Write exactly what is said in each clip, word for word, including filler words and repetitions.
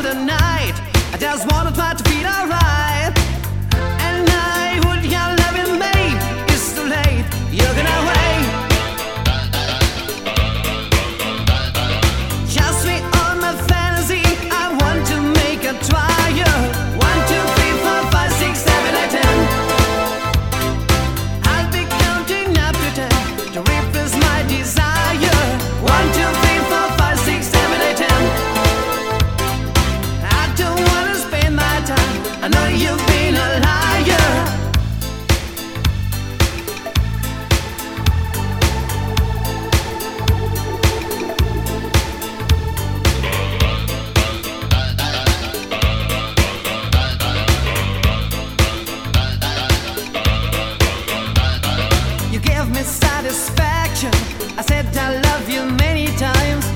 the night. I just wanna try to feel alright. And I would your loving babe. It's too late, you're gonna wait. Just me on my fantasy, I want to make a trial. One, two, three, four, five, six, seven, eight, ten. I'll be counting up to ten to replace my desire. One, two, three, four, five, six, seven, eight, ten. I don't wanna spend my time. I know you've been a liar. You gave me satisfaction. I said I love you many times.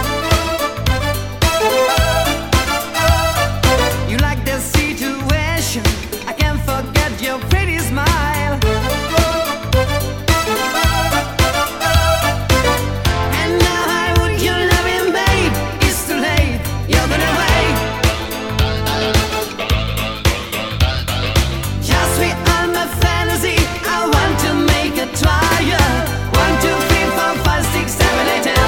You like the situation. I can't forget your pretty smile. And now I would you loving babe. It's too late, you're gonna wait. Just me on my fantasy, I want to make a trial. One, two, three, four, five, six, seven, eight, ten.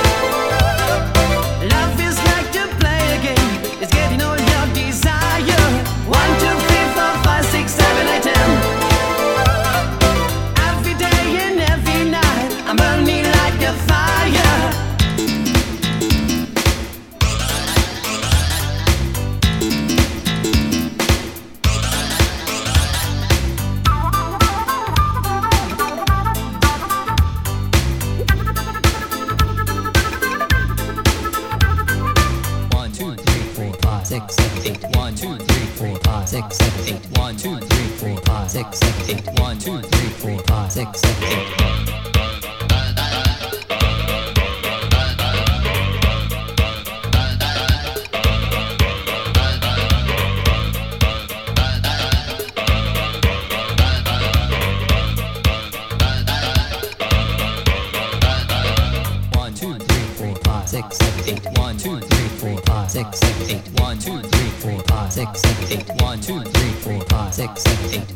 Love is like to play a game. It's getting all your desire. One, two, three, four, five, six, seven, eight, ten. Every day and every night, I'm burning like a fire. One, two, three, four, five, six, seven, eight. One, two, three, four, five, six, seven, eight. One, two, three, four, five, six, seven, eight. One, two, three, four, five, six, seven, eight. One, two, three, four, five, six, seven, eight. One, two, three, four, five, six, seven, eight. One, two, three, four, five, six, seven, eight. One, two, three, four, five, six, seven, eight.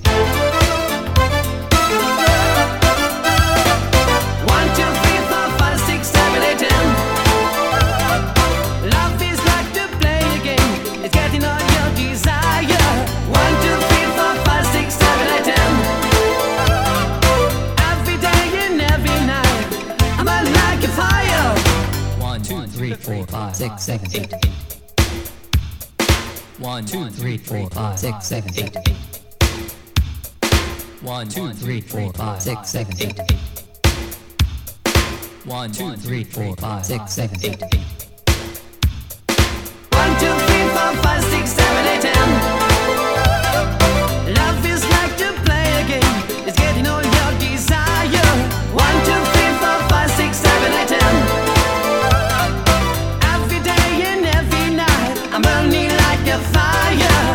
One, two, three, four, five, six, seven, eight, ten. Love is like to play a game. It's getting all your desire. One, two, three, four, five, six, seven, eight, ten. Every day and every night, I'm burning like a fire. One, two, three, four, five, six, seven, eight. One, two, three, four, five, six, seven, eight. One, two, three, four, five, six, seven, eight. One, two, three, four, five, six, seven, eight. One, two, three, four, five, six, seven, eight, ten. Love is like to play a game. It's getting all your desire. One, two, three, four, five, six, seven, eight, ten. Every day and every night, I'm burning like a fire.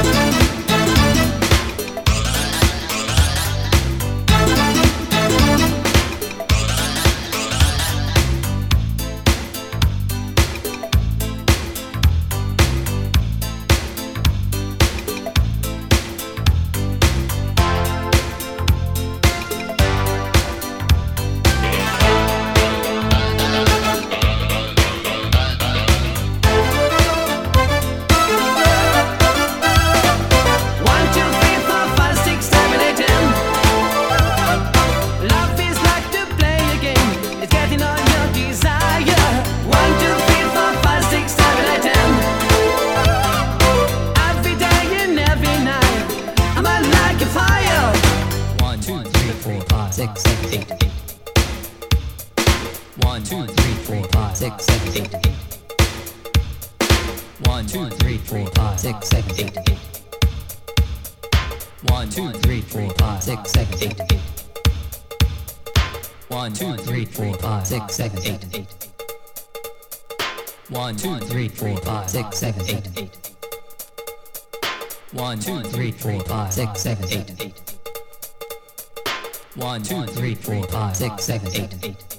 One, two, three, four, five, six, seven, eight, ten. Love is like to play a game. It's getting all your desire. One, two, three, four, five, six, seven, eight, ten. Every day and every night, I'm burning like a fire. One, two, three, four, five, six, seven, eight. One, two, three, four, five, six, seven, eight. One, two, three, four, five, six, seven, eight. One, two, three, four, five, six, seven, eight. One, two, three, four, five, six, seven, eight. One, two, three, four, five, six, seven, eight. One, two, three, four, five, six, seven, eight. One, two, three, four, five, six, seven, eight.